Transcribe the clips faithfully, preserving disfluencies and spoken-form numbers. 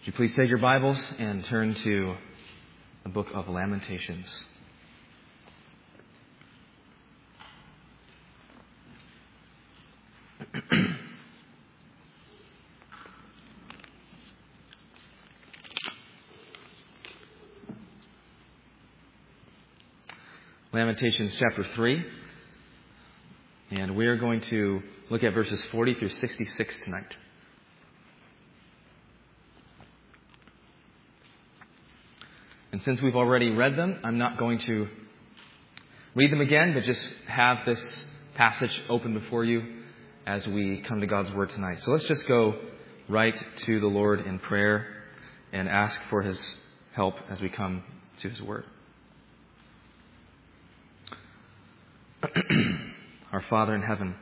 Would you please take your Bibles and turn to the book of Lamentations. Lamentations chapter three. And we are going to look at verses forty through sixty-six tonight. And since we've already read them, I'm not going to read them again, but just have this passage open before you as we come to God's Word tonight. So let's just go right to the Lord in prayer and ask for His help as we come to His Word. Our Father in heaven,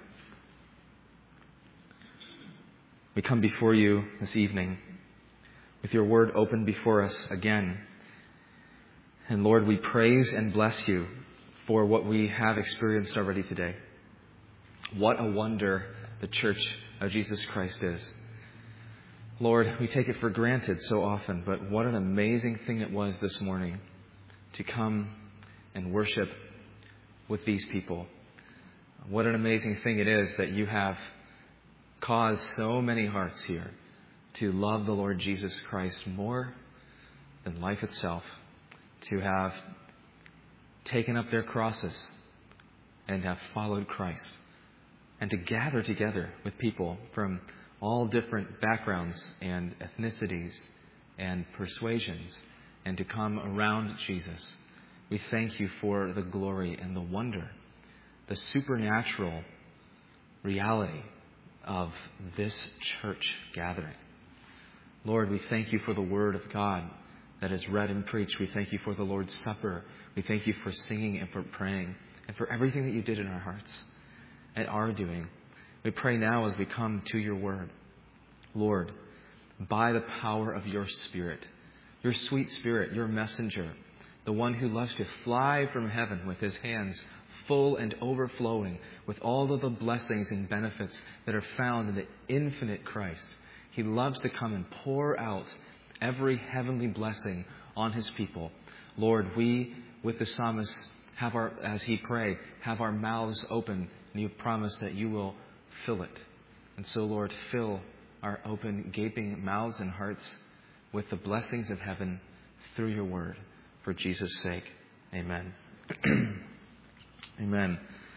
we come before you this evening with your Word open before us again. And Lord, we praise and bless you for what we have experienced already today. What a wonder the Church of Jesus Christ is. Lord, we take it for granted so often, but what an amazing thing it was this morning to come and worship with these people. What an amazing thing it is that you have caused so many hearts here to love the Lord Jesus Christ more than life itself, to have taken up their crosses and have followed Christ, and to gather together with people from all different backgrounds and ethnicities and persuasions and to come around Jesus. We thank you for the glory and the wonder, the supernatural reality of this church gathering. Lord, we thank you for the Word of God that is read and preached. We thank you for the Lord's Supper. We thank you for singing and for praying and for everything that you did in our hearts and are doing. We pray now as we come to your Word, Lord, by the power of your Spirit, your sweet Spirit, your messenger, the one who loves to fly from heaven with his hands full and overflowing with all of the blessings and benefits that are found in the infinite Christ. He loves to come and pour out every heavenly blessing on his people. Lord, we, with the psalmist, have our, as he prayed, have our mouths open, and you promise that you will fill it. And so, Lord, fill our open, gaping mouths and hearts with the blessings of heaven through your word. For Jesus' sake, amen. Amen.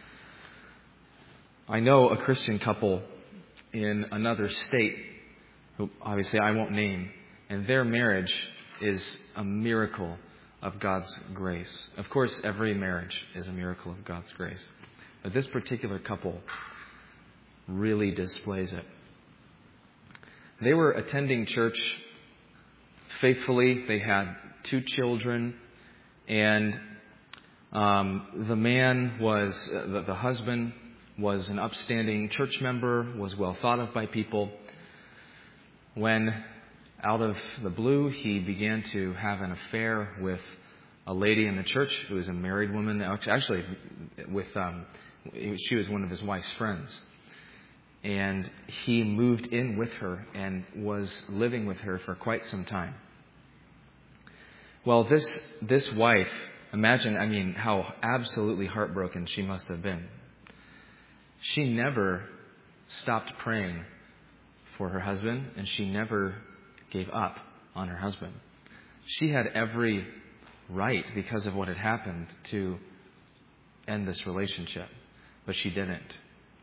I know a Christian couple in another state, who obviously I won't name, and their marriage is a miracle of God's grace. Of course, every marriage is a miracle of God's grace. But this particular couple really displays it. They were attending church faithfully. They had two children. And um, the man was, uh, the, the husband was an upstanding church member, was well thought of by people. When out of the blue, he began to have an affair with a lady in the church who was a married woman. Actually, with um, she was one of his wife's friends. And he moved in with her and was living with her for quite some time. Well, this this wife, imagine, I mean, how absolutely heartbroken she must have been. She never stopped praying for her husband, and she never gave up on her husband. She had every right, because of what had happened, to end this relationship, but she didn't.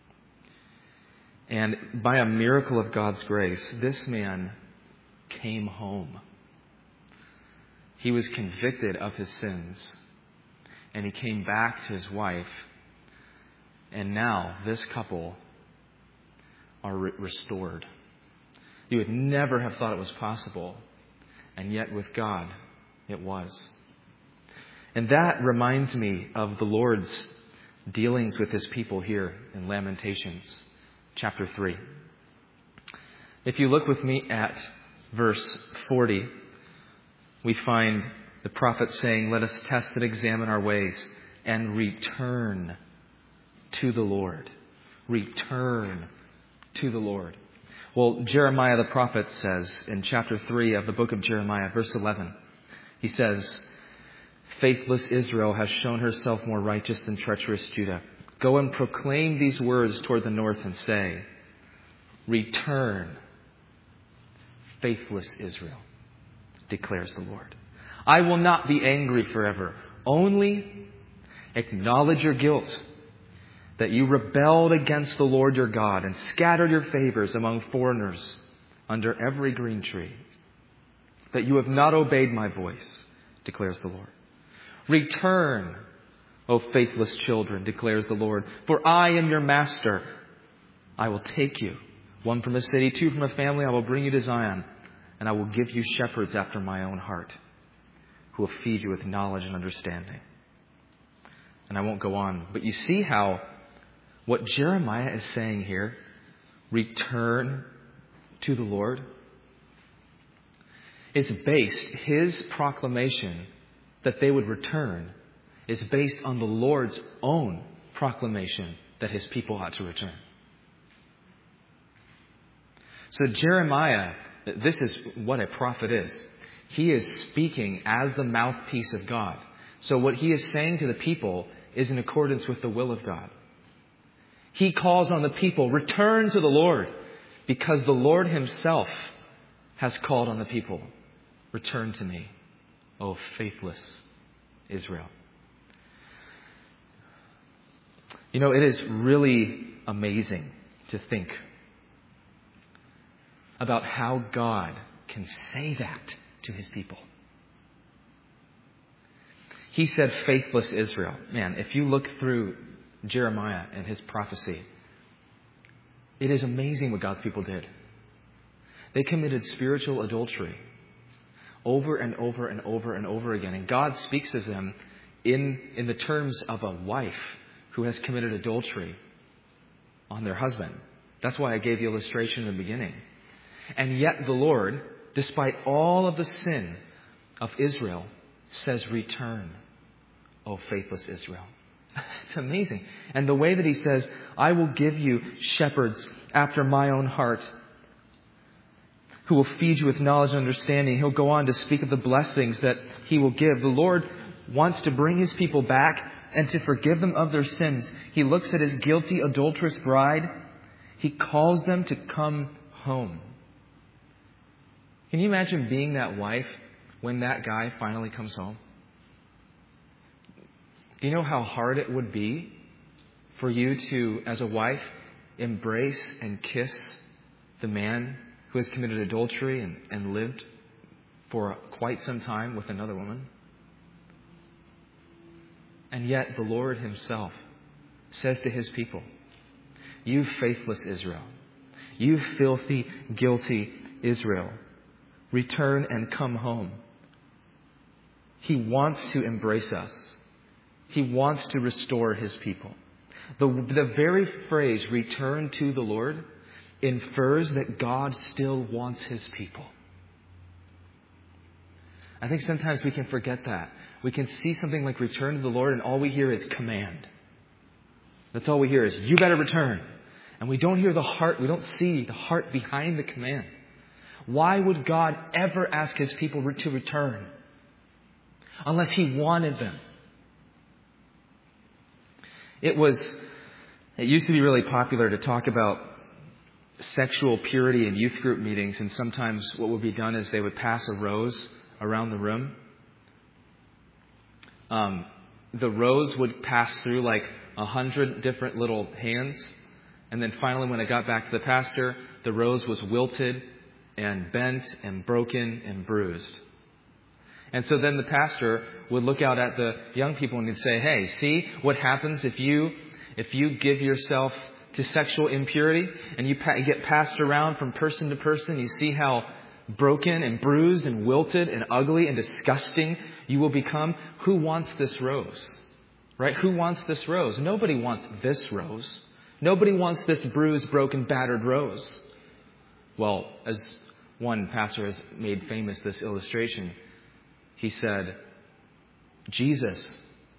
And by a miracle of God's grace, this man came home. He was convicted of his sins, and he came back to his wife, and now this couple are re- restored. You would never have thought it was possible, and yet with God, it was. And that reminds me of the Lord's dealings with his people here in Lamentations, chapter three. If you look with me at verse forty, we find the prophet saying, "Let us test and examine our ways and return to the Lord." Return to the Lord. Well, Jeremiah the prophet says in chapter three of the book of Jeremiah, verse eleven, he says, "Faithless Israel has shown herself more righteous than treacherous Judah. Go and proclaim these words toward the north and say, 'Return, faithless Israel,' declares the Lord. 'I will not be angry forever. Only acknowledge your guilt, that you rebelled against the Lord your God and scattered your favors among foreigners under every green tree, that you have not obeyed my voice,' declares the Lord. 'Return, O faithless children,' declares the Lord, 'for I am your master. I will take you, one from a city, two from a family. I will bring you to Zion, and I will give you shepherds after my own heart, who will feed you with knowledge and understanding.'" And I won't go on, but you see how what Jeremiah is saying here, return to the Lord, is based, his proclamation that they would return is based on the Lord's own proclamation that his people ought to return. So Jeremiah, this is what a prophet is. He is speaking as the mouthpiece of God. So what he is saying to the people is in accordance with the will of God. He calls on the people, return to the Lord, because the Lord himself has called on the people, return to me, O faithless Israel. You know, it is really amazing to think about how God can say that to his people. He said, faithless Israel. Man, if you look through Jeremiah and his prophecy, it is amazing what God's people did. They committed spiritual adultery over and over and over and over again. And God speaks of them in, in the terms of a wife who has committed adultery on their husband. That's why I gave the illustration in the beginning. And yet the Lord, despite all of the sin of Israel, says, return, O faithless Israel. It's amazing. And the way that he says, I will give you shepherds after my own heart, who will feed you with knowledge and understanding. He'll go on to speak of the blessings that he will give. The Lord wants to bring his people back and to forgive them of their sins. He looks at his guilty, adulterous bride. He calls them to come home. Can you imagine being that wife when that guy finally comes home? Do you know how hard it would be for you to, as a wife, embrace and kiss the man who has committed adultery and, and lived for quite some time with another woman? And yet the Lord himself says to his people, you faithless Israel, you filthy, guilty Israel, return and come home. He wants to embrace us. He wants to restore his people. The, the very phrase, return to the Lord, infers that God still wants his people. I think sometimes we can forget that. We can see something like return to the Lord and all we hear is command. That's all we hear is, you better return. And we don't hear the heart, we don't see the heart behind the command. Why would God ever ask his people to return unless he wanted them? It was, it used to be really popular to talk about sexual purity in youth group meetings, and sometimes what would be done is they would pass a rose around the room. Um, the rose would pass through like a hundred different little hands, and then finally when it got back to the pastor, the rose was wilted and bent and broken and bruised. And so then the pastor would look out at the young people and he'd say, hey, see what happens if you if you give yourself to sexual impurity and you pa- get passed around from person to person. You see how broken and bruised and wilted and ugly and disgusting you will become. Who wants this rose? Right? Who wants this rose? Nobody wants this rose. Nobody wants this bruised, broken, battered rose. Well, as one pastor has made famous this illustration, he said, Jesus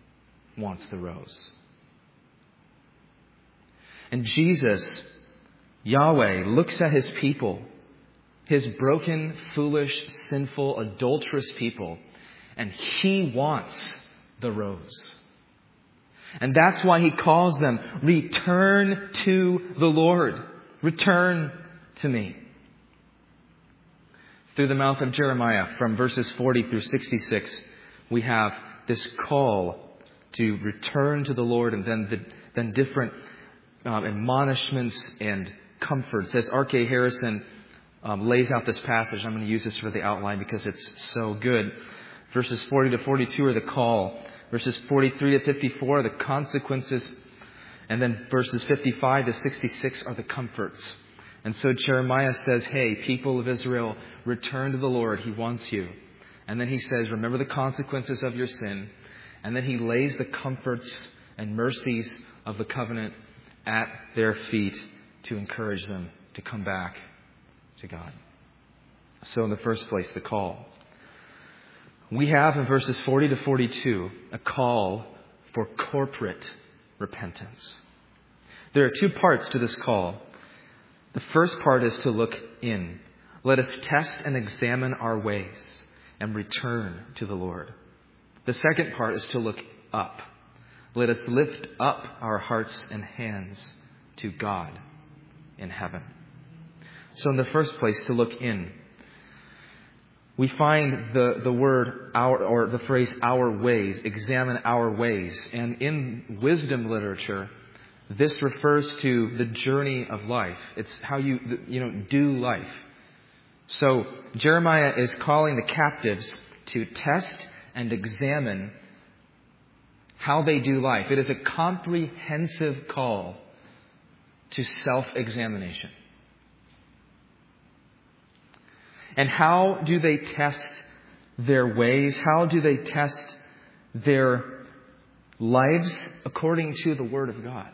wants the rose. And Jesus Yahweh looks at his people, his broken, foolish, sinful, adulterous people, and he wants the rose. And that's why he calls them, return to the Lord. Return to me. Through the mouth of Jeremiah, from verses forty through sixty-six, we have this call to return to the Lord, and then the, then different um, admonishments and comforts. As R K Harrison um, lays out this passage, I'm going to use this for the outline because it's so good. Verses forty to forty-two are the call. Verses forty-three to fifty-four are the consequences. And then verses fifty-five to sixty-six are the comforts. And so Jeremiah says, hey, people of Israel, return to the Lord. He wants you. And then he says, remember the consequences of your sin. And then he lays the comforts and mercies of the covenant at their feet to encourage them to come back to God. So in the first place, the call. We have in verses forty to forty-two a call for corporate repentance. There are two parts to this call. The first part is to look in. Let us test and examine our ways and return to the Lord. The second part is to look up. Let us lift up our hearts and hands to God in heaven. So in the first place, to look in. We find the, the word our, or the phrase our ways, examine our ways. And in wisdom literature, this refers to the journey of life. It's how you, you know, do life. So Jeremiah is calling the captives to test and examine how they do life. It is a comprehensive call to self-examination. And how do they test their ways? How do they test their lives? According to the Word of God.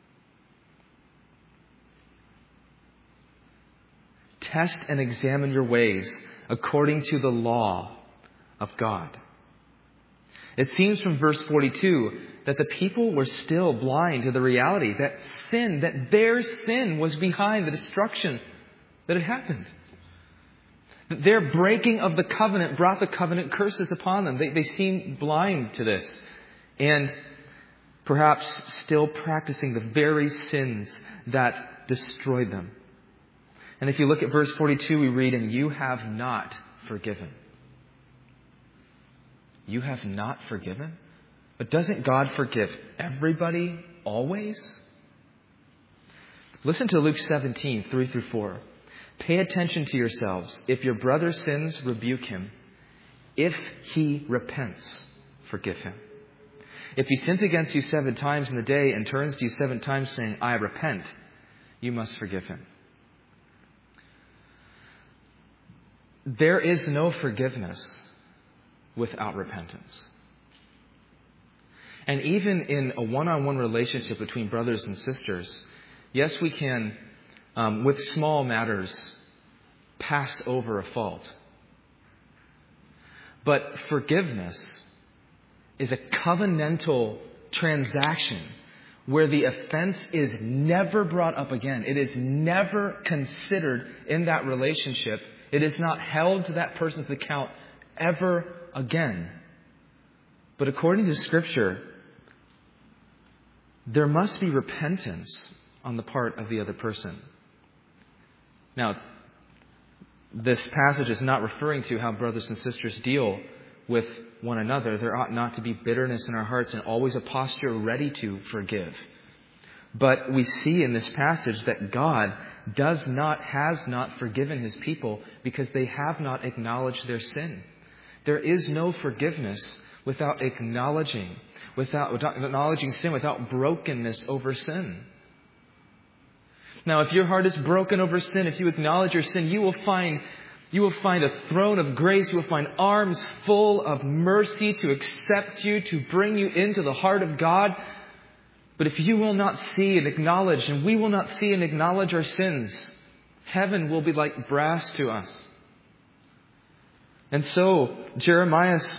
Test and examine your ways according to the law of God. It seems from verse forty-two that the people were still blind to the reality that sin, that their sin was behind the destruction that had happened. Their breaking of the covenant brought the covenant curses upon them. They, they seemed blind to this. And perhaps still practicing the very sins that destroyed them. And if you look at verse forty-two, we read, and you have not forgiven. You have not forgiven? But doesn't God forgive everybody always? Listen to Luke seventeen, three through four. Pay attention to yourselves. If your brother sins, rebuke him. If he repents, forgive him. If he sins against you seven times in the day and turns to you seven times saying, I repent, you must forgive him. There is no forgiveness without repentance. And even in a one-on-one relationship between brothers and sisters, yes, we can, um, with small matters, pass over a fault. But forgiveness is a covenantal transaction where the offense is never brought up again. It is never considered in that relationship. It is not held to that person's account ever again. But according to Scripture, there must be repentance on the part of the other person. Now, this passage is not referring to how brothers and sisters deal with one another. There ought not to be bitterness in our hearts and always a posture ready to forgive. But we see in this passage that God does not, has not forgiven his people because they have not acknowledged their sin. There is no forgiveness without acknowledging, without, without acknowledging sin, without brokenness over sin. Now, if your heart is broken over sin, if you acknowledge your sin, you will find you will find a throne of grace. You will find arms full of mercy to accept you, to bring you into the heart of God. But if you will not see and acknowledge, and we will not see and acknowledge our sins, heaven will be like brass to us. And so Jeremiah's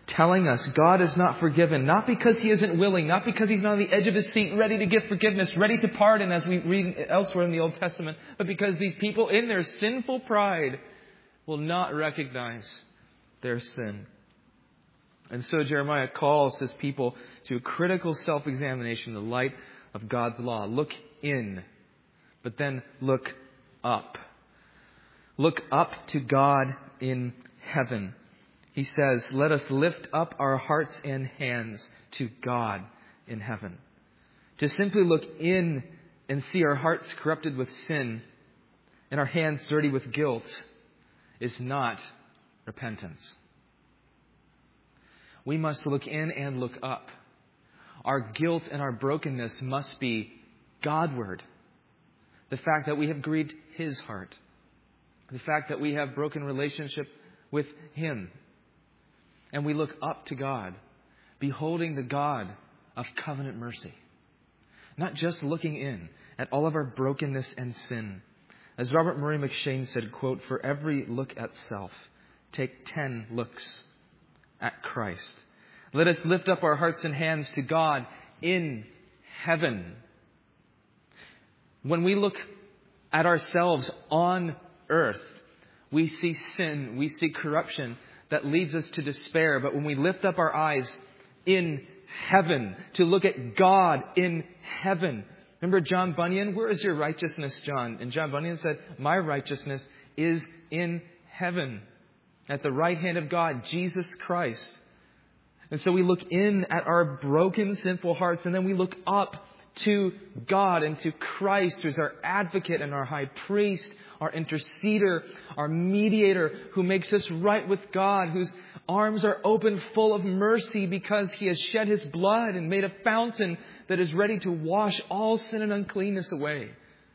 telling us God is not forgiven, not because He isn't willing, not because He's not on the edge of His seat, ready to give forgiveness, ready to pardon, as we read elsewhere in the Old Testament, but because these people, in their sinful pride, will not recognize their sin. And so Jeremiah calls his people to a critical self-examination in the light of God's law. Look in, but then look up. Look up to God in heaven. He says, let us lift up our hearts and hands to God in heaven. To simply look in and see our hearts corrupted with sin and our hands dirty with guilt is not repentance. We must look in and look up. Our guilt and our brokenness must be Godward. The fact that we have grieved His heart. The fact that we have broken relationship with Him. And we look up to God, beholding the God of covenant mercy. Not just looking in at all of our brokenness and sin. As Robert Murray McShane said, quote, for every look at self, take ten looks at Christ. Let us lift up our hearts and hands to God in heaven. When we look at ourselves on earth, we see sin, we see corruption that leads us to despair. But when we lift up our eyes in heaven, to look at God in heaven. Remember John Bunyan? Where is your righteousness, John? And John Bunyan said, my righteousness is in heaven, at the right hand of God, Jesus Christ. And so we look in at our broken, sinful hearts, and then we look up to God and to Christ, who's our advocate and our high priest, our interceder, our mediator, who makes us right with God, whose arms are open full of mercy because He has shed His blood and made a fountain that is ready to wash all sin and uncleanness away.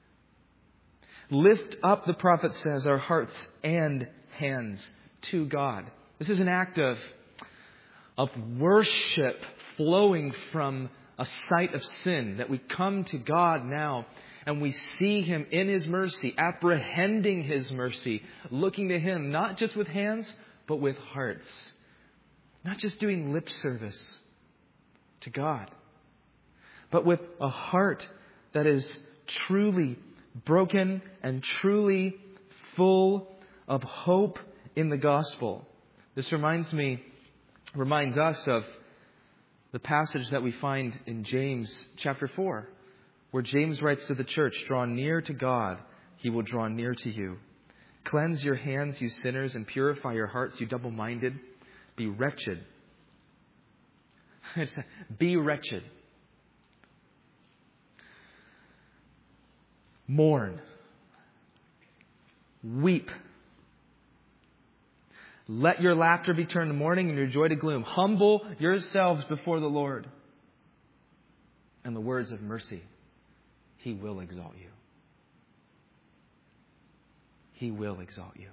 Lift up, the prophet says, our hearts and hands to God. This is an act of, of worship flowing from a sight of sin, that we come to God now and we see Him in His mercy, apprehending His mercy, looking to Him, not just with hands, but with hearts. Not just doing lip service to God, but with a heart that is truly broken and truly full of hope in the gospel. This reminds me, reminds us of the passage that we find in James chapter four, where James writes to the church, draw near to God, He will draw near to you. Cleanse your hands, you sinners, and purify your hearts, you double-minded. Be wretched. Be wretched. Mourn. Weep. Let your laughter be turned to mourning and your joy to gloom. Humble yourselves before the Lord. And the words of mercy, He will exalt you. He will exalt you.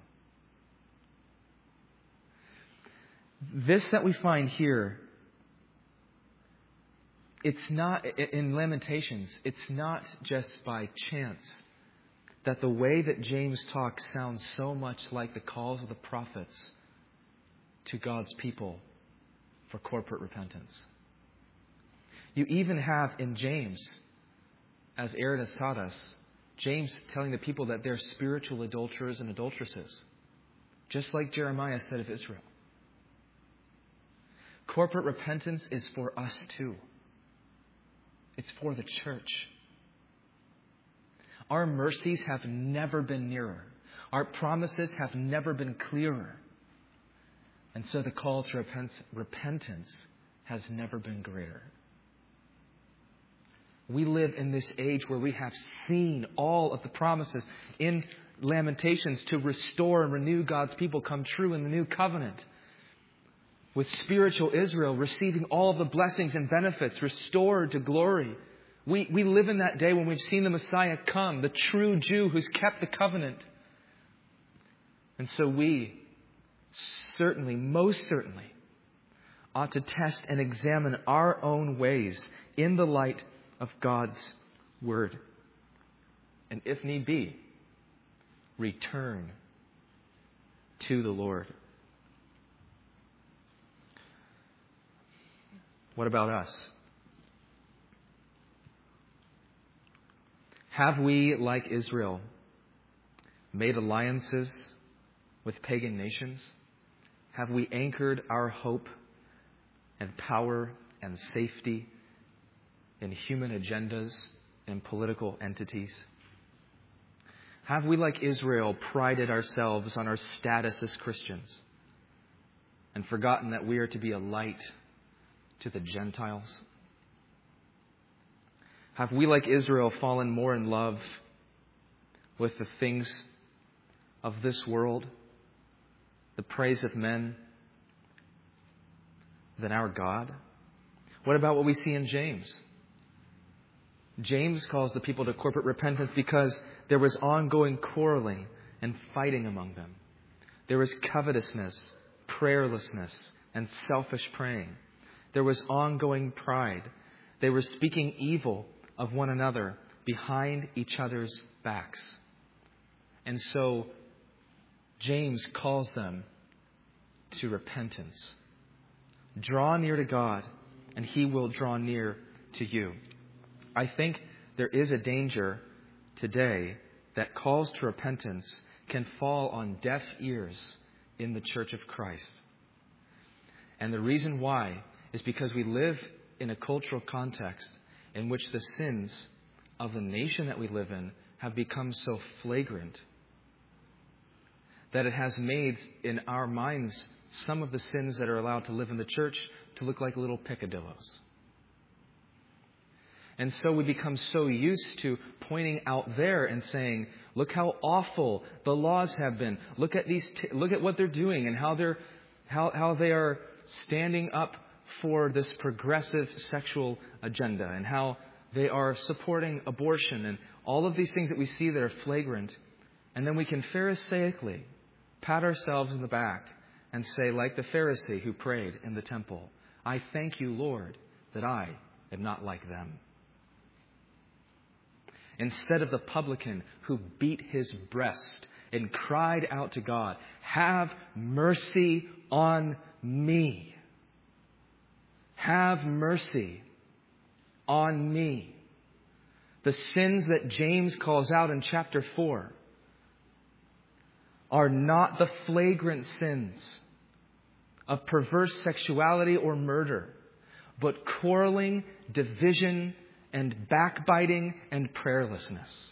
This that we find here, it's not, in Lamentations, it's not just by chance that the way that James talks sounds so much like the calls of the prophets to God's people for corporate repentance. You even have in James, as Aaron has taught us, James telling the people that they're spiritual adulterers and adulteresses, just like Jeremiah said of Israel. Corporate repentance is for us too. It's for the church. Our mercies have never been nearer. Our promises have never been clearer. And so the call to repentance has never been greater. We live in this age where we have seen all of the promises in Lamentations to restore and renew God's people come true in the new covenant. With spiritual Israel receiving all of the blessings and benefits restored to glory. We, we live in that day when we've seen the Messiah come, the true Jew who's kept the covenant. And so we certainly, most certainly, ought to test and examine our own ways in the light of God's Word. And if need be, return to the Lord. What about us? Have we, like Israel, made alliances with pagan nations? Have we anchored our hope and power and safety in human agendas and political entities? Have we, like Israel, prided ourselves on our status as Christians and forgotten that we are to be a light to the Gentiles? Have we, like Israel, fallen more in love with the things of this world, the praise of men, than our God? What about what we see in James? James calls the people to corporate repentance because there was ongoing quarreling and fighting among them. There was covetousness, prayerlessness, and selfish praying. There was ongoing pride. They were speaking evil of one another behind each other's backs. And so James calls them to repentance. Draw near to God, and He will draw near to you. I think there is a danger today that calls to repentance can fall on deaf ears in the Church of Christ. And the reason why is because we live in a cultural context in which the sins of the nation that we live in have become so flagrant that it has made in our minds some of the sins that are allowed to live in the church to look like little peccadillos. And so we become so used to pointing out there and saying, look how awful the laws have been. Look at these. T- look at what they're doing and how they're how how they are standing up for this progressive sexual agenda and how they are supporting abortion and all of these things that we see that are flagrant. And then we can Pharisaically pat ourselves in the back and say, like the Pharisee who prayed in the temple, I thank you, Lord, that I am not like them. Instead of the publican who beat his breast and cried out to God, have mercy on me. Have mercy on me. The sins that James calls out in chapter four are not the flagrant sins of perverse sexuality or murder, but quarreling, division, and backbiting and prayerlessness.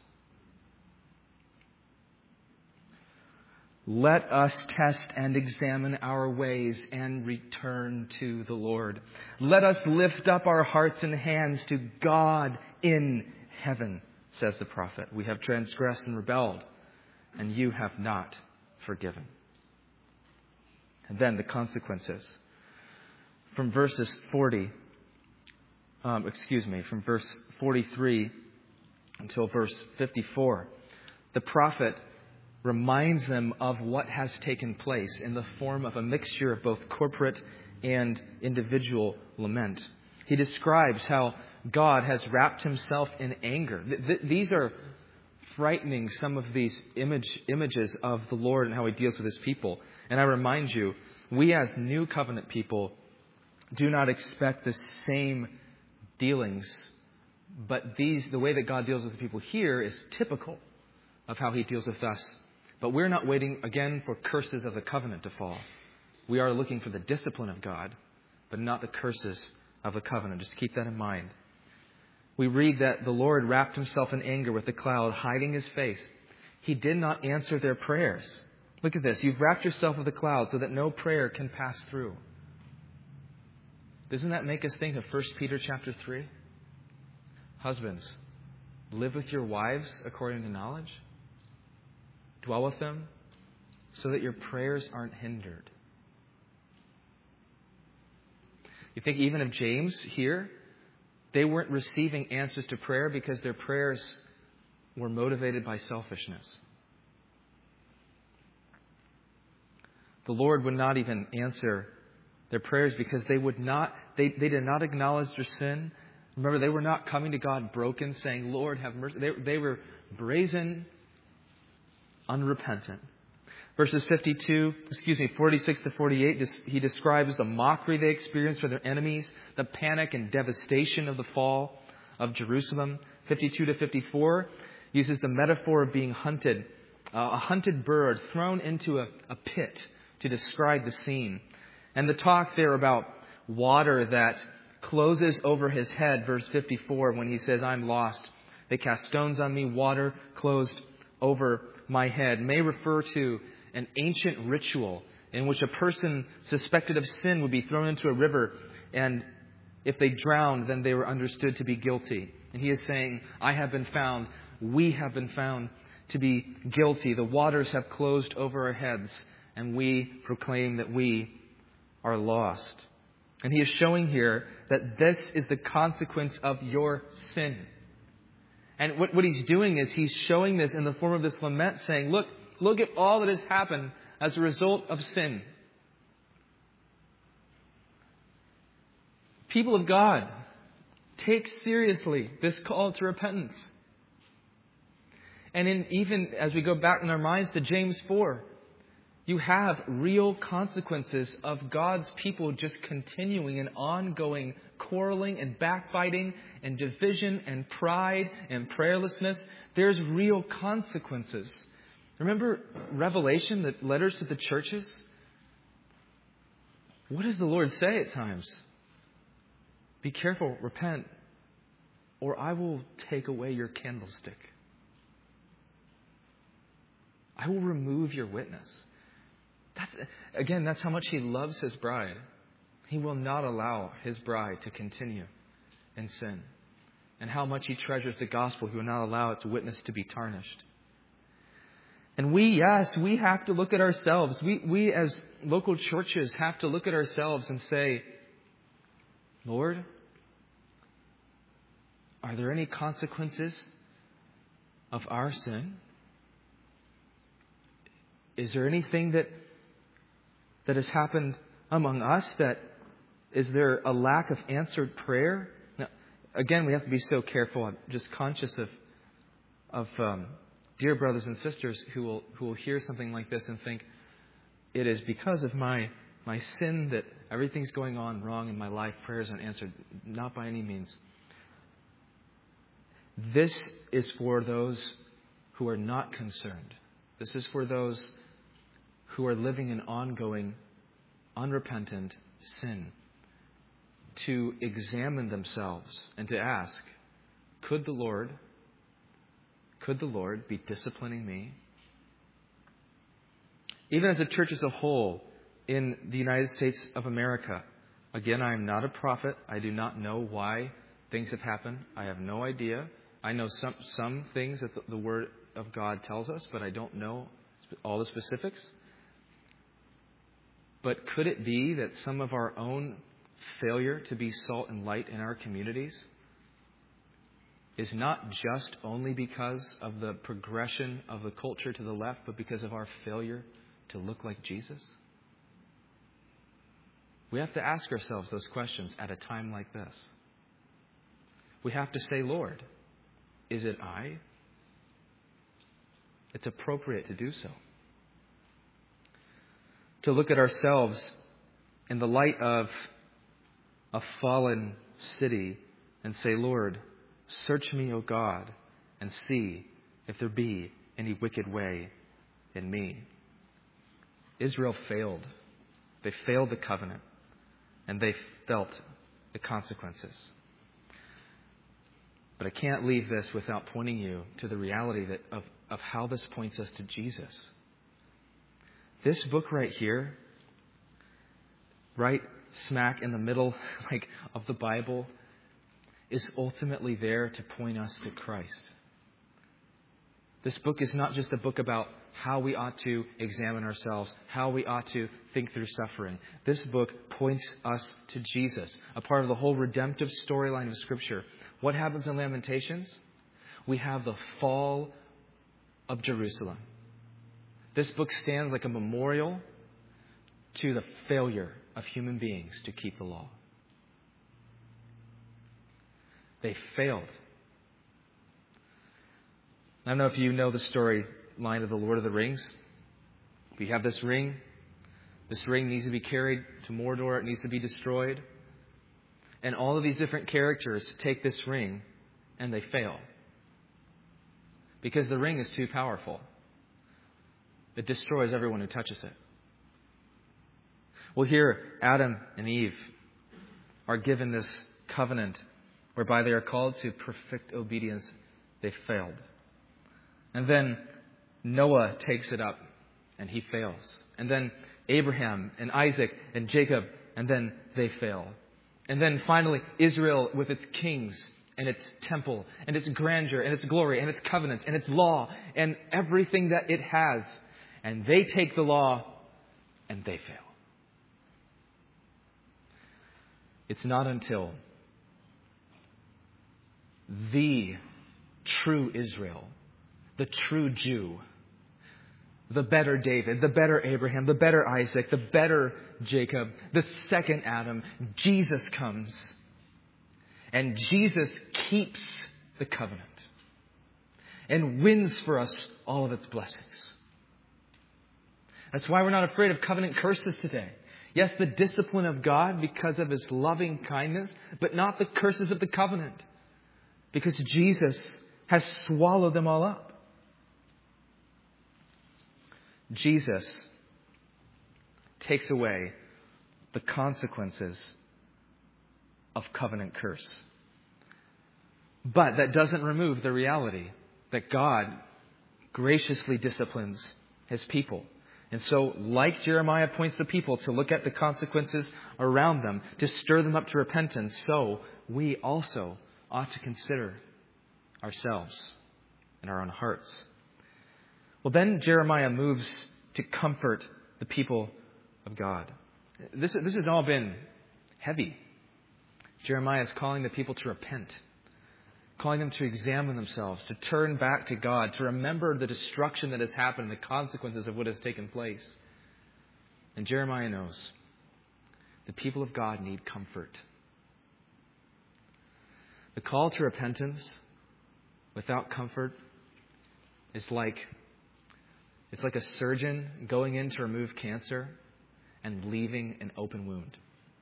Let us test and examine our ways and return to the Lord. Let us lift up our hearts and hands to God in heaven, says the prophet. We have transgressed and rebelled, and you have not forgiven. And then the consequences. From verses forty, um, excuse me, from verse forty-three until verse fifty-four, the prophet reminds them of what has taken place in the form of a mixture of both corporate and individual lament. He describes how God has wrapped Himself in anger. Th- th- these are frightening, some of these image, images of the Lord and how He deals with His people. And I remind you, we as New Covenant people do not expect the same dealings, but these, the way that God deals with the people here is typical of how He deals with us. But we're not waiting, again, for curses of the covenant to fall. We are looking for the discipline of God, but not the curses of the covenant. Just keep that in mind. We read that the Lord wrapped Himself in anger with a cloud, hiding His face. He did not answer their prayers. Look at this. You've wrapped yourself with a cloud so that no prayer can pass through. Doesn't that make us think of First Peter chapter three? Husbands, live with your wives according to knowledge. Dwell with them so that your prayers aren't hindered. You think even of James here, they weren't receiving answers to prayer because their prayers were motivated by selfishness. The Lord would not even answer their prayers because they would not, they, they did not acknowledge their sin. Remember, they were not coming to God broken, saying, Lord, have mercy. They, they were brazen, unrepentant. Verses fifty-two, excuse me, forty-six to forty-eight, he describes the mockery they experienced from their enemies, the panic and devastation of the fall of Jerusalem. fifty-two to fifty-four uses the metaphor of being hunted, uh, a hunted bird thrown into a, a pit to describe the scene. And the talk there about water that closes over his head, verse fifty-four, when he says, I'm lost. They cast stones on me, water closed over my head, may refer to an ancient ritual in which a person suspected of sin would be thrown into a river, and if they drowned, then they were understood to be guilty. And he is saying, I have been found, we have been found to be guilty. The waters have closed over our heads, and we proclaim that we are lost. And he is showing here that this is the consequence of your sin. And what, what he's doing is he's showing this in the form of this lament, saying, look, look at all that has happened as a result of sin. People of God, take seriously this call to repentance. And in, even as we go back in our minds to James four, you have real consequences of God's people just continuing and ongoing quarreling and backbiting and division and pride and prayerlessness. There's real consequences. Remember Revelation, the letters to the churches? What does the Lord say at times? Be careful, repent, or I will take away your candlestick. I will remove your witness. That's, again, that's how much He loves His bride. He will not allow His bride to continue in sin. And how much He treasures the gospel. He will not allow its witness to be tarnished. And we, yes, we have to look at ourselves. We, we as local churches have to look at ourselves and say, Lord, are there any consequences of our sin? Is there anything that that has happened among us? That is there a lack of answered prayer? Now, again, we have to be so careful. I'm just conscious of of um, dear brothers and sisters who will who will hear something like this and think it is because of my my sin that everything's going on wrong in my life. Prayers aren't answered. Not by any means. This is for those who are not concerned. This is for those who are living in ongoing, unrepentant sin, to examine themselves and to ask, could the Lord, could the Lord be disciplining me? Even as a church as a whole in the United States of America, again, I am not a prophet. I do not know why things have happened. I have no idea. I know some, some things that the, the Word of God tells us, but I don't know all the specifics. But could it be that some of our own failure to be salt and light in our communities is not just only because of the progression of the culture to the left, but because of our failure to look like Jesus? We have to ask ourselves those questions at a time like this. We have to say, Lord, is it I? It's appropriate to do so. To look at ourselves in the light of a fallen city and say, Lord, search me, O God, and see if there be any wicked way in me. Israel failed. They failed the covenant, and they felt the consequences. But I can't leave this without pointing you to the reality that of, of how this points us to Jesus. This book right here, right smack in the middle like of the Bible, is ultimately there to point us to Christ. This book is not just a book about how we ought to examine ourselves, how we ought to think through suffering. This book points us to Jesus, a part of the whole redemptive storyline of Scripture. What happens in Lamentations? We have the fall of Jerusalem. This book stands like a memorial to the failure of human beings to keep the law. They failed. I don't know if you know the storyline of the Lord of the Rings, We have this ring. This ring needs to be carried to Mordor. It needs to be destroyed. And all of these different characters take this ring and they fail. Because the ring is too powerful. It destroys everyone who touches it. Well, here, Adam and Eve are given this covenant whereby they are called to perfect obedience. They failed. And then Noah takes it up and he fails. And then Abraham and Isaac and Jacob, and then they fail. And then finally, Israel with its kings and its temple and its grandeur and its glory and its covenants and its law and everything that it has. And they take the law and they fail. It's not until the true Israel, the true Jew, the better David, the better Abraham, the better Isaac, the better Jacob, the second Adam, Jesus comes. And Jesus keeps the covenant and wins for us all of its blessings. That's why we're not afraid of covenant curses today. Yes, the discipline of God because of His loving kindness, but not the curses of the covenant. Because Jesus has swallowed them all up. Jesus takes away the consequences of covenant curse. But that doesn't remove the reality that God graciously disciplines His people. And so, like Jeremiah points the people to look at the consequences around them, to stir them up to repentance, so we also ought to consider ourselves and our own hearts. Well, then Jeremiah moves to comfort the people of God. This, this has all been heavy. Jeremiah is calling the people to repent, calling them to examine themselves, to turn back to God, to remember the destruction that has happened, the consequences of what has taken place. And Jeremiah knows the people of God need comfort. The call to repentance without comfort is like it's like a surgeon going in to remove cancer and leaving an open wound.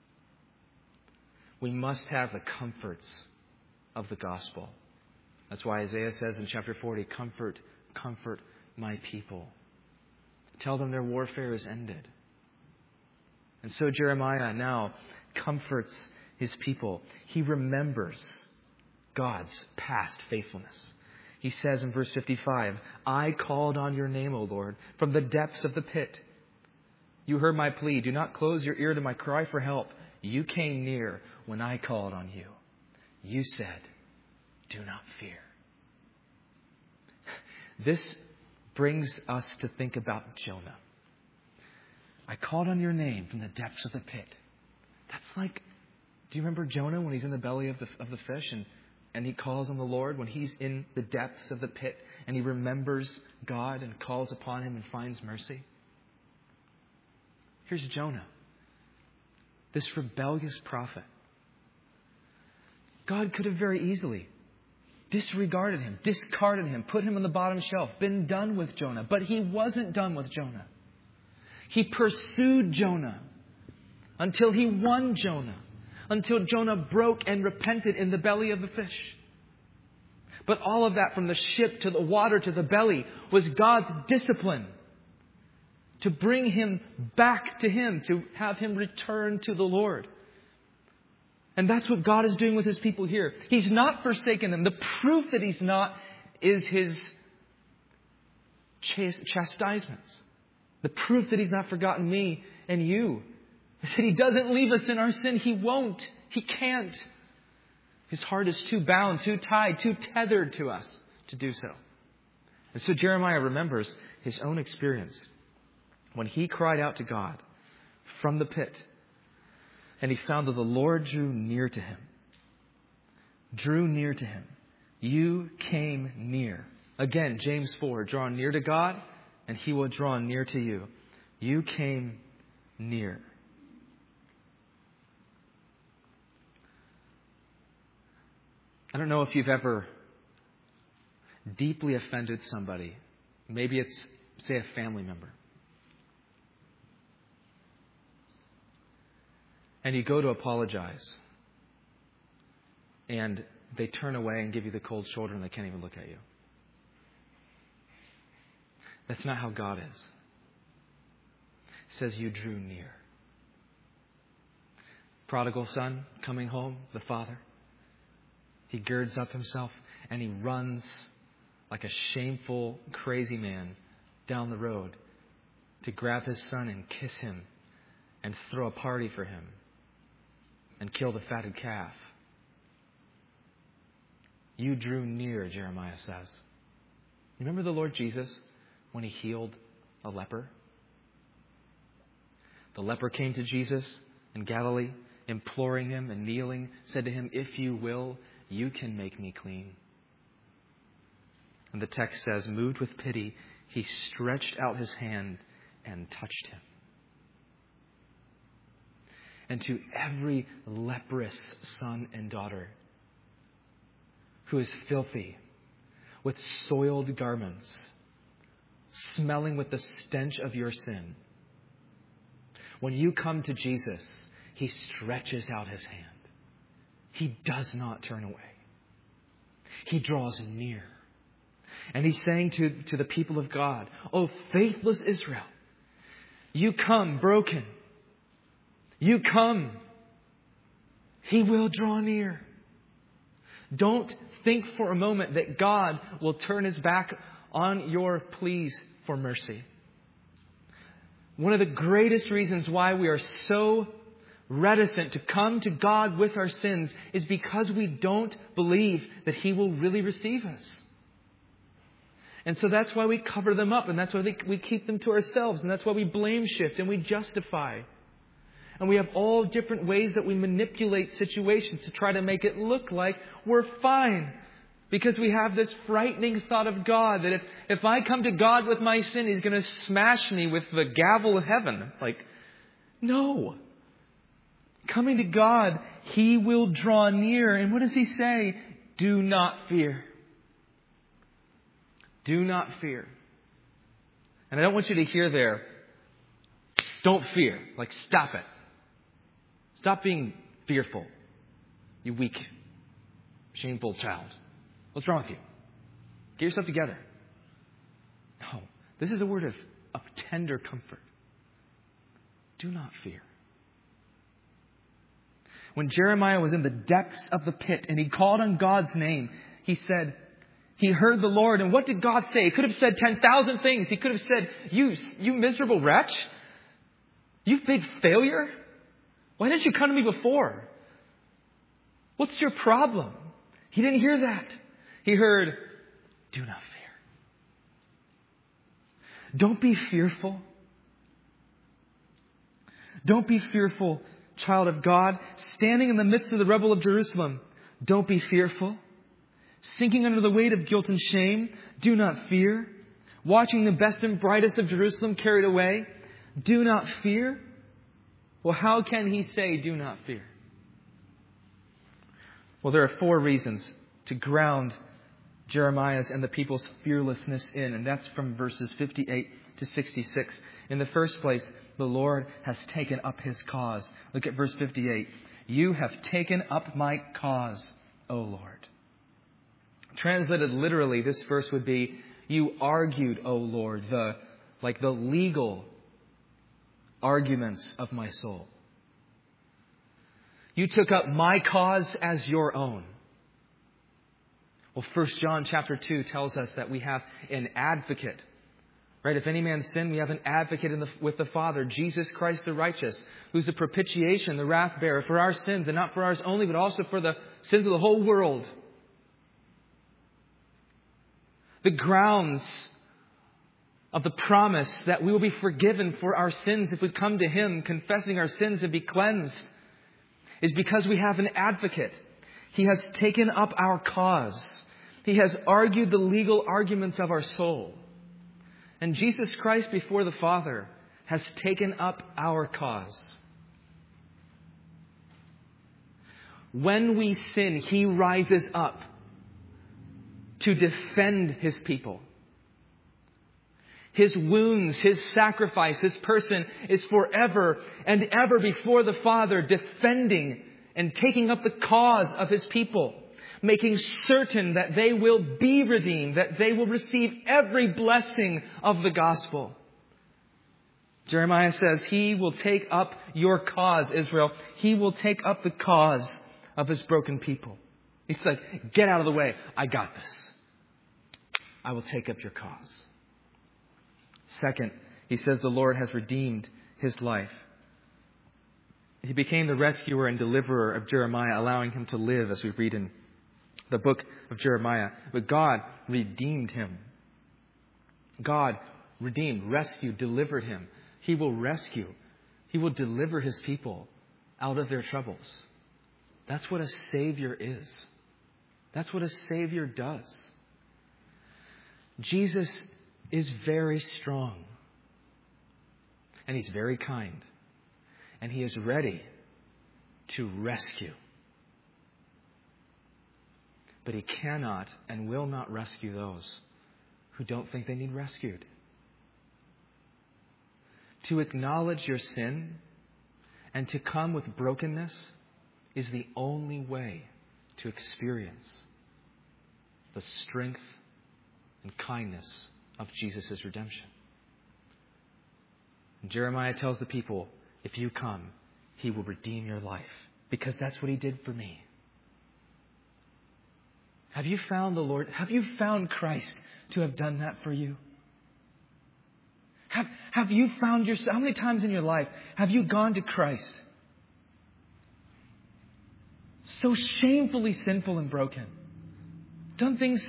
We must have the comforts of the gospel. That's why Isaiah says in chapter forty, comfort, comfort my people. Tell them their warfare is ended. And so Jeremiah now comforts his people. He remembers God's past faithfulness. He says in verse fifty-five, I called on your name, O Lord, from the depths of the pit. You heard my plea. Do not close your ear to my cry for help. You came near when I called on you. You said, do not fear. This brings us to think about Jonah. I called on your name from the depths of the pit. That's like, do you remember Jonah when he's in the belly of the, of the fish and, and he calls on the Lord when he's in the depths of the pit and he remembers God and calls upon Him and finds mercy? Here's Jonah, this rebellious prophet. God could have very easily disregarded him, discarded him, put him on the bottom shelf, been done with Jonah. But He wasn't done with Jonah. He pursued Jonah until He won Jonah, until Jonah broke and repented in the belly of the fish. But all of that, from the ship to the water to the belly, was God's discipline to bring him back to Him, to have him return to the Lord. And that's what God is doing with His people here. He's not forsaken them. The proof that He's not is His chastisements. The proof that He's not forgotten me and you is that He doesn't leave us in our sin. He won't. He can't. His heart is too bound, too tied, too tethered to us to do so. And so Jeremiah remembers his own experience when he cried out to God from the pit. And he found that the Lord drew near to him. Drew near to him. You came near. Again, James four, draw near to God and He will draw near to you. You came near. I don't know if you've ever deeply offended somebody. Maybe it's, say, a family member. and you go to apologize, and they turn away and give you the cold shoulder and they can't even look at you. That's not how God is. It says you drew near. Prodigal son coming home, the father, he girds up himself and he runs like a shameful, crazy man down the road to grab his son and kiss him and throw a party for him and kill the fatted calf. You drew near, Jeremiah says. Remember the Lord Jesus when he healed a leper? The leper came to Jesus in Galilee, imploring him and kneeling, said to him, "If you will, you can make me clean." And the text says, moved with pity, he stretched out his hand and touched him. And to every leprous son and daughter who is filthy, with soiled garments, smelling with the stench of your sin, when you come to Jesus, he stretches out his hand. He does not turn away. He draws near. And he's saying to, to the people of God, "Oh, faithless Israel, you come broken. You come. He will draw near." Don't think for a moment that God will turn his back on your pleas for mercy. One of the greatest reasons why we are so reticent to come to God with our sins is because we don't believe that he will really receive us. And so that's why we cover them up, and that's why we keep them to ourselves, and that's why we blame shift and we justify. And we have all different ways that we manipulate situations to try to make it look like we're fine. Because we have this frightening thought of God that if, if I come to God with my sin, he's going to smash me with the gavel of heaven. Like, no. Coming to God, he will draw near. And what does he say? Do not fear. Do not fear. And I don't want you to hear there, don't fear. Like, stop it. Stop being fearful. You weak, shameful child. What's wrong with you? Get yourself together. No. This is a word of, of tender comfort. Do not fear. When Jeremiah was in the depths of the pit and he called on God's name, he said, he heard the Lord. And what did God say? He could have said ten thousand things. He could have said, you, you miserable wretch. You big failure. Why didn't you come to me before? What's your problem? He didn't hear that. He heard, do not fear. Don't be fearful. Don't be fearful, child of God. Standing in the midst of the rebel of Jerusalem, don't be fearful. Sinking under the weight of guilt and shame, do not fear. Watching the best and brightest of Jerusalem carried away, do not fear. Well, how can he say, do not fear? Well, there are four reasons to ground Jeremiah's and the people's fearlessness in, and that's from verses fifty-eight to sixty-six. In the first place, the Lord has taken up his cause. Look at verse fifty-eight. You have taken up my cause, O Lord. Translated literally, this verse would be, you argued, O Lord, the like the legal arguments of my soul. You took up my cause as your own. Well, First John chapter two tells us that we have an advocate. Right? If any man sin, we have an advocate in the, with the Father, Jesus Christ the righteous, who's the propitiation, the wrath bearer for our sins, and not for ours only, but also for the sins of the whole world. The grounds of the promise that we will be forgiven for our sins if we come to him, confessing our sins and be cleansed, is because we have an advocate. He has taken up our cause. He has argued the legal arguments of our soul. And Jesus Christ before the Father has taken up our cause. When we sin, he rises up to defend his people. His wounds, His sacrifice, His person is forever and ever before the Father, defending and taking up the cause of His people, making certain that they will be redeemed, that they will receive every blessing of the gospel. Jeremiah says, He will take up your cause, Israel. He will take up the cause of His broken people. He's like, get out of the way. I got this. I will take up your cause. Second, he says the Lord has redeemed his life. He became the rescuer and deliverer of Jeremiah, allowing him to live, as we read in the book of Jeremiah. But God redeemed him. God redeemed, rescued, delivered him. He will rescue. He will deliver His people out of their troubles. That's what a Savior is. That's what a Savior does. Jesus is very strong. And He's very kind. And He is ready to rescue. But He cannot and will not rescue those who don't think they need rescued. To acknowledge your sin and to come with brokenness is the only way to experience the strength and kindness of Jesus' redemption. And Jeremiah tells the people, if you come, He will redeem your life, because that's what He did for me. Have you found the Lord? Have you found Christ to have done that for you? Have, have you found yourself? How many times in your life have you gone to Christ so shamefully sinful and broken? Done things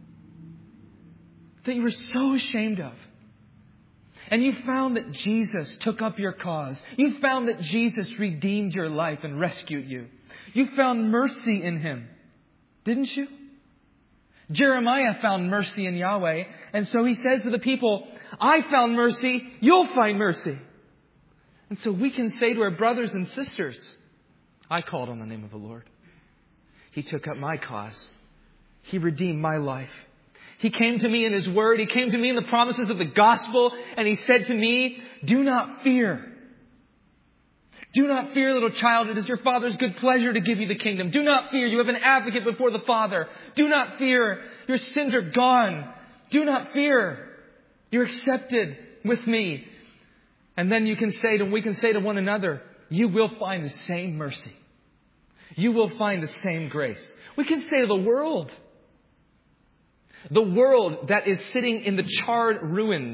that you were so ashamed of. And you found that Jesus took up your cause. You found that Jesus redeemed your life and rescued you. You found mercy in Him. Didn't you? Jeremiah found mercy in Yahweh. And so he says to the people, I found mercy, you'll find mercy. And so we can say to our brothers and sisters, I called on the name of the Lord. He took up my cause. He redeemed my life. He came to me in His Word. He came to me in the promises of the gospel. And He said to me, do not fear. Do not fear, little child. It is your Father's good pleasure to give you the kingdom. Do not fear. You have an advocate before the Father. Do not fear. Your sins are gone. Do not fear. You're accepted with me. And then you can say to, we can say to one another, you will find the same mercy. You will find the same grace. We can say to the world, the world that is sitting in the charred ruins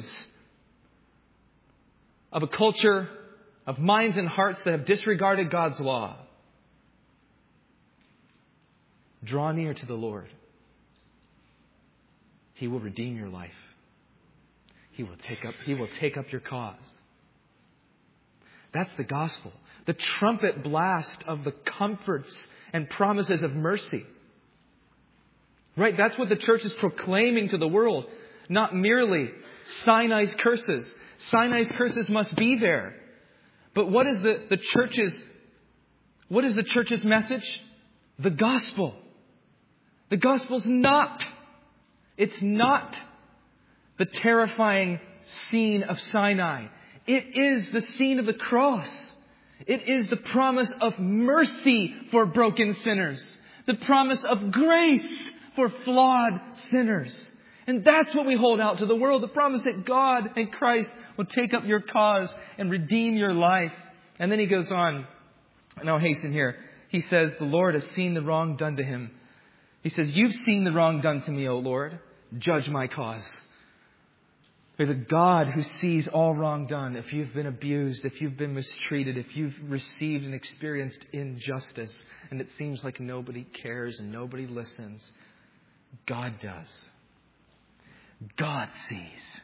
of a culture, of minds and hearts that have disregarded God's law. Draw near to the Lord. He will redeem your life. He will take up, He will take up your cause. That's the gospel. The trumpet blast of the comforts and promises of mercy. Right? That's what the church is proclaiming to the world. Not merely Sinai's curses. Sinai's curses must be there. But what is the, the church's, what is the church's message? The gospel. The gospel's not. It's not the terrifying scene of Sinai. It is the scene of the cross. It is the promise of mercy for broken sinners. The promise of grace for flawed sinners. And that's what we hold out to the world. The promise that God and Christ will take up your cause and redeem your life. And then he goes on, and I'll hasten here. He says, the Lord has seen the wrong done to him. He says, you've seen the wrong done to me, O Lord. Judge my cause. You're the God who sees all wrong done. If you've been abused, if you've been mistreated, if you've received and experienced injustice, and it seems like nobody cares and nobody listens, God does. God sees.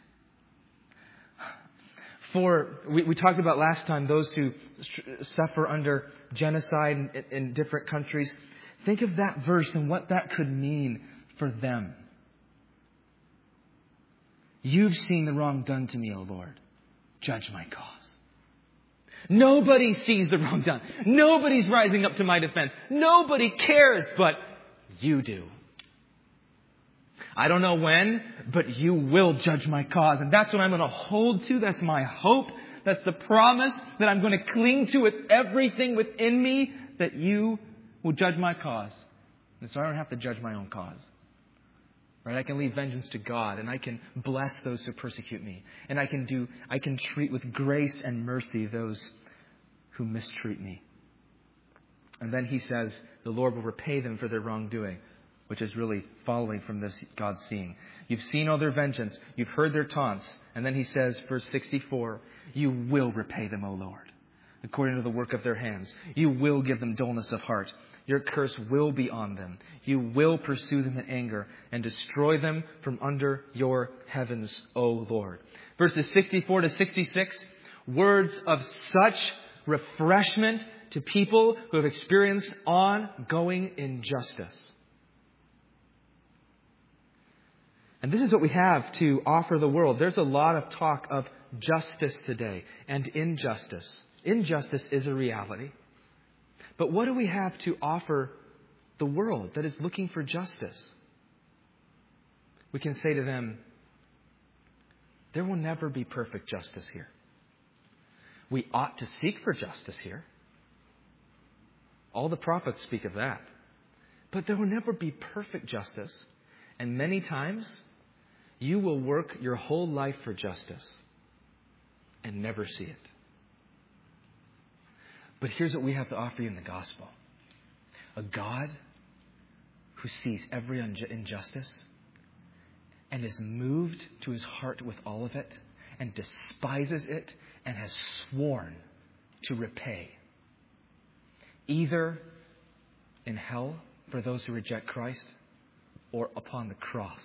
For, we, we talked about last time, those who suffer under genocide in, in different countries. Think of that verse and what that could mean for them. You've seen the wrong done to me, O Lord. Judge my cause. Nobody sees the wrong done. Nobody's rising up to my defense. Nobody cares, but you do. I don't know when, but you will judge my cause. And that's what I'm going to hold to. That's my hope. That's the promise that I'm going to cling to with everything within me, that you will judge my cause. And so I don't have to judge my own cause. Right? I can leave vengeance to God, and I can bless those who persecute me. And I can do, I can treat with grace and mercy those who mistreat me. And then he says, the Lord will repay them for their wrongdoing, which is really following from this God seeing. You've seen all their vengeance. You've heard their taunts. And then he says, verse sixty-four, you will repay them, O Lord, according to the work of their hands. You will give them dullness of heart. Your curse will be on them. You will pursue them in anger and destroy them from under your heavens, O Lord. Verses sixty-four to sixty-six, words of such refreshment to people who have experienced ongoing injustice. And this is what we have to offer the world. There's a lot of talk of justice today and injustice. Injustice is a reality. But what do we have to offer the world that is looking for justice? We can say to them, there will never be perfect justice here. We ought to seek for justice here. All the prophets speak of that. But there will never be perfect justice. And many times, you will work your whole life for justice and never see it. But here's what we have to offer you in the gospel. A God who sees every injustice and is moved to his heart with all of it and despises it and has sworn to repay. Either in hell for those who reject Christ or upon the cross.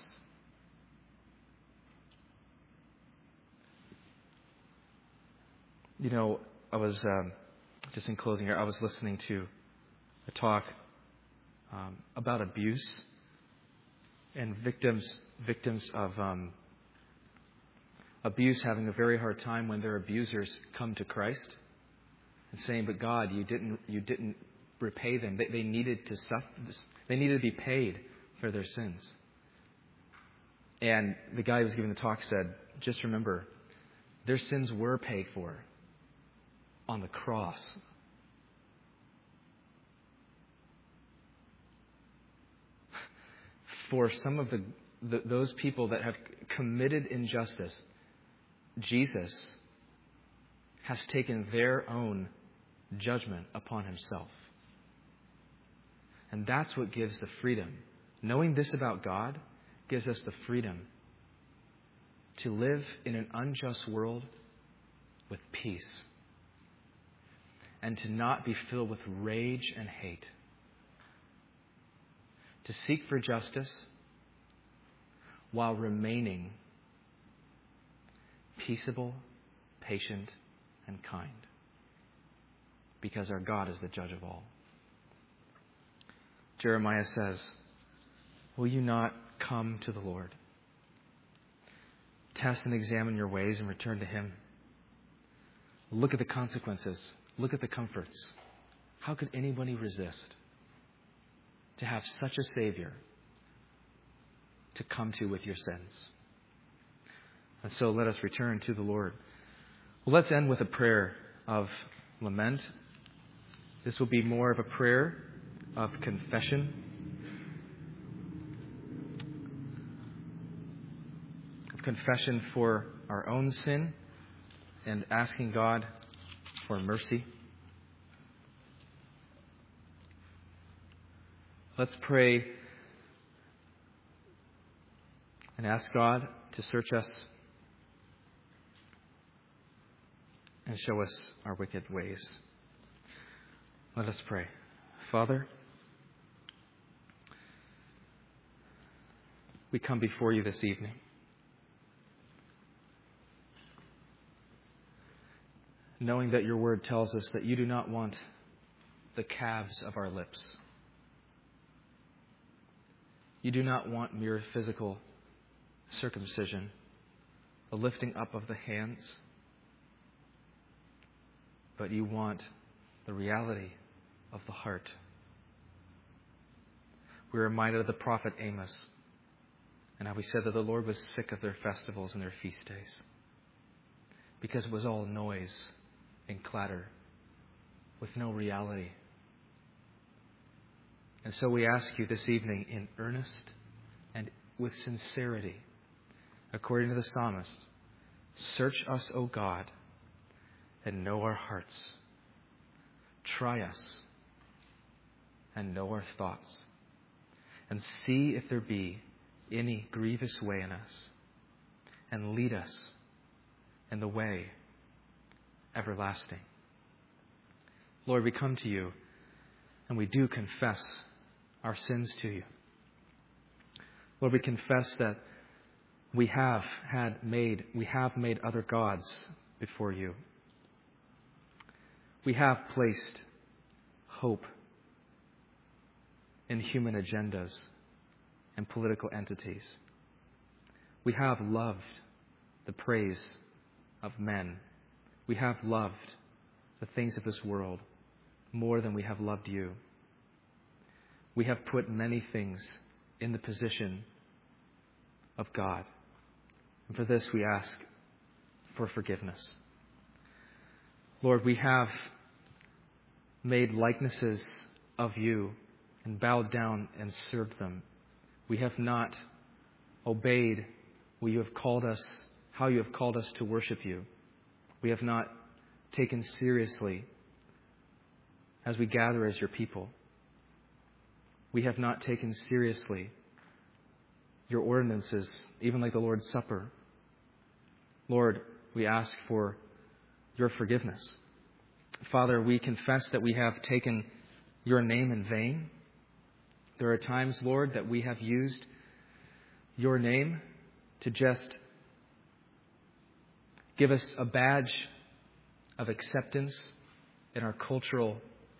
You know, I was, um, just in closing here, I was listening to a talk um, about abuse and victims victims of um, abuse having a very hard time when their abusers come to Christ and saying, "But God, you didn't you didn't repay them. They, they needed to suffer. They needed to be paid for their sins." And the guy who was giving the talk said, "Just remember, their sins were paid for on the cross." For some of the, the those people that have committed injustice, Jesus has taken their own judgment upon himself. And that's what gives the freedom. Knowing this about God gives us the freedom to live in an unjust world with peace. And to not be filled with rage and hate. To seek for justice while remaining peaceable, patient, and kind. Because our God is the judge of all. Jeremiah says, "Will you not come to the Lord? Test and examine your ways and return to Him. Look at the consequences. Look at the comforts. How could anybody resist to have such a Savior to come to with your sins?" And so let us return to the Lord. Well, let's end with a prayer of lament. This will be more of a prayer of confession. Of confession for our own sin and asking God for mercy. Let's pray and ask God to search us and show us our wicked ways. Let us pray. Father, we come before you this evening. Knowing that your word tells us that you do not want the calves of our lips. You do not want mere physical circumcision, the lifting up of the hands, but you want the reality of the heart. We're reminded of the prophet Amos, And how we said that the Lord was sick of their festivals and their feast days, because it was all noise and clatter with no reality. And so we ask you this evening in earnest and with sincerity, according to the psalmist, search us, O God, and know our hearts. Try us and know our thoughts, and see if there be any grievous way in us, and lead us in the way everlasting. Lord, we come to you and we do confess our sins to you. Lord, we confess that we have had made, we have made other gods before you. We have placed hope in human agendas and political entities. We have loved the praise of men. We have loved the things of this world more than we have loved you. We have put many things in the position of God. And for this we ask for forgiveness. Lord, we have made likenesses of you and bowed down and served them. We have not obeyed what you have called us, how you have called us to worship you. We have not taken seriously as we gather as your people. We have not taken seriously your ordinances, even like the Lord's Supper. Lord, we ask for your forgiveness. Father, we confess that we have taken your name in vain. There are times, Lord, that we have used your name to just give us a badge of acceptance in our cultural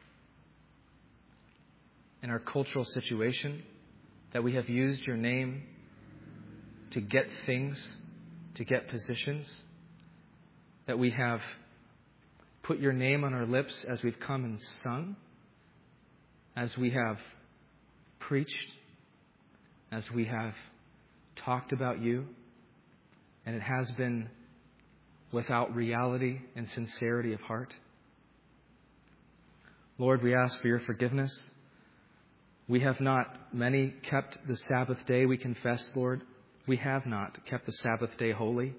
in our cultural situation, that we have used your name to get things, to get positions, that we have put your name on our lips as we've come and sung, as we have preached, as we have talked about you, and it has been without reality and sincerity of heart. Lord, we ask for your forgiveness. We have not, many, kept the Sabbath day. We confess, Lord, we have not kept the Sabbath day holy.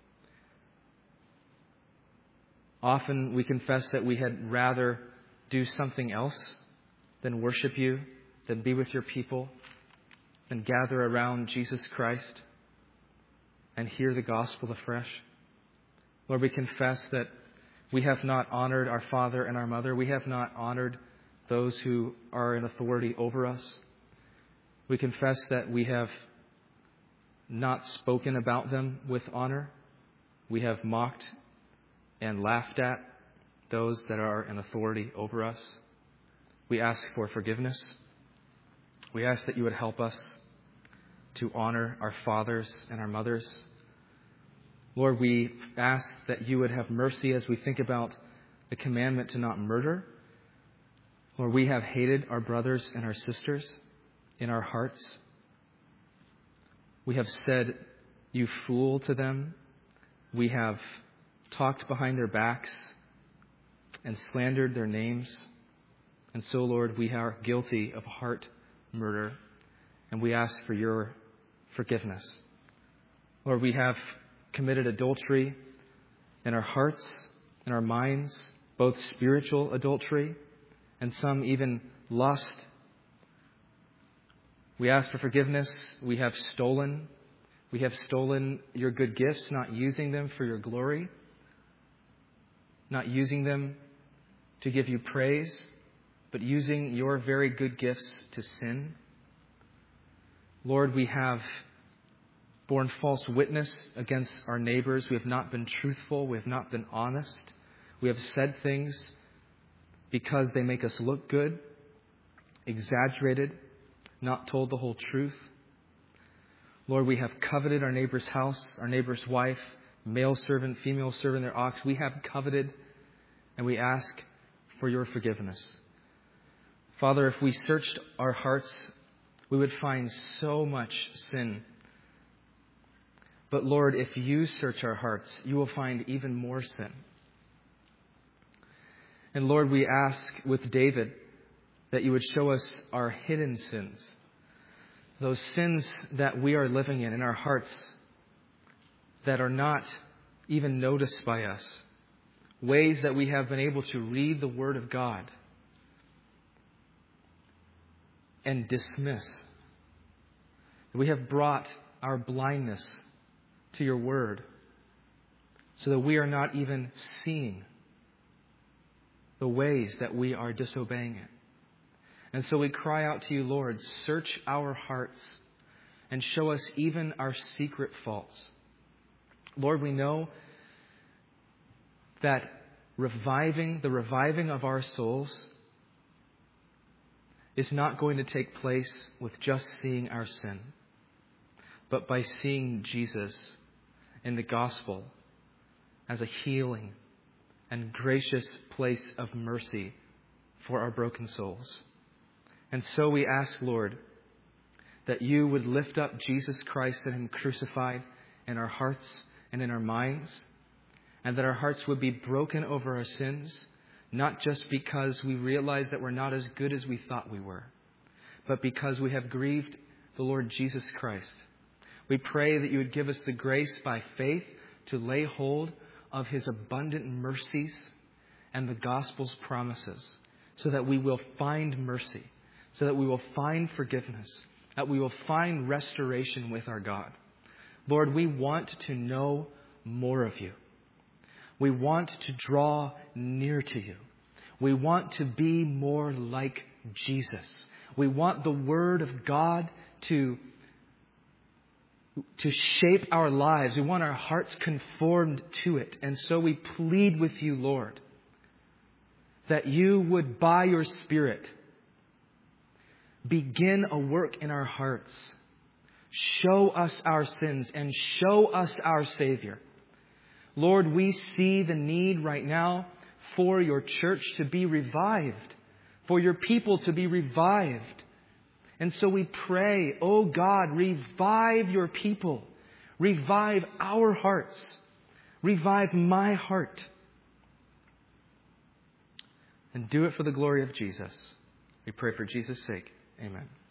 Often we confess that we had rather do something else than worship you, than be with your people, than gather around Jesus Christ and hear the gospel afresh. Lord, we confess that we have not honored our father and our mother. We have not honored those who are in authority over us. We confess that we have not spoken about them with honor. We have mocked and laughed at those that are in authority over us. We ask for forgiveness. We ask that you would help us to honor our fathers and our mothers. Lord, we ask that you would have mercy as we think about the commandment to not murder. Lord, we have hated our brothers and our sisters in our hearts. We have said, you fool, to them. We have talked behind their backs and slandered their names. And so, Lord, we are guilty of heart murder, and we ask for your forgiveness. Lord, we have committed adultery in our hearts, in our minds, both spiritual adultery and some even lust. We ask for forgiveness. We have stolen. We have stolen your good gifts, not using them for your glory, not using them to give you praise, but using your very good gifts to sin. Lord, we have borne false witness against our neighbors. We have not been truthful. We have not been honest. We have said things because they make us look good, exaggerated, not told the whole truth. Lord, we have coveted our neighbor's house, our neighbor's wife, male servant, female servant, their ox. We have coveted, and we ask for your forgiveness. Father, if we searched our hearts, we would find so much sin But Lord, if you search our hearts, you will find even more sin. And Lord, we ask with David that you would show us our hidden sins, those sins that we are living in in our hearts that are not even noticed by us, ways that we have been able to read the Word of God and dismiss. We have brought our blindness to your Word so that we are not even seeing the ways that we are disobeying it. And so we cry out to you, Lord, search our hearts and show us even our secret faults. Lord, we know that reviving, the reviving of our souls is not going to take place with just seeing our sin, but by seeing Jesus in the gospel as a healing and gracious place of mercy for our broken souls. And so we ask, Lord, that you would lift up Jesus Christ and Him crucified in our hearts and in our minds, and that our hearts would be broken over our sins, not just because we realize that we're not as good as we thought we were, but because we have grieved the Lord Jesus Christ. We pray that you would give us the grace by faith to lay hold of His abundant mercies and the gospel's promises, so that we will find mercy, so that we will find forgiveness, that we will find restoration with our God. Lord, we want to know more of you. We want to draw near to you. We want to be more like Jesus. We want the Word of God to, to shape our lives. We want our hearts conformed to it. And so we plead with you, Lord, that you would, by your Spirit, begin a work in our hearts. Show us our sins and show us our Savior. Lord, we see the need right now for your church to be revived, for your people to be revived. And so we pray, oh God, revive your people. Revive our hearts. Revive my heart. And do it for the glory of Jesus. We pray for Jesus' sake. Amen.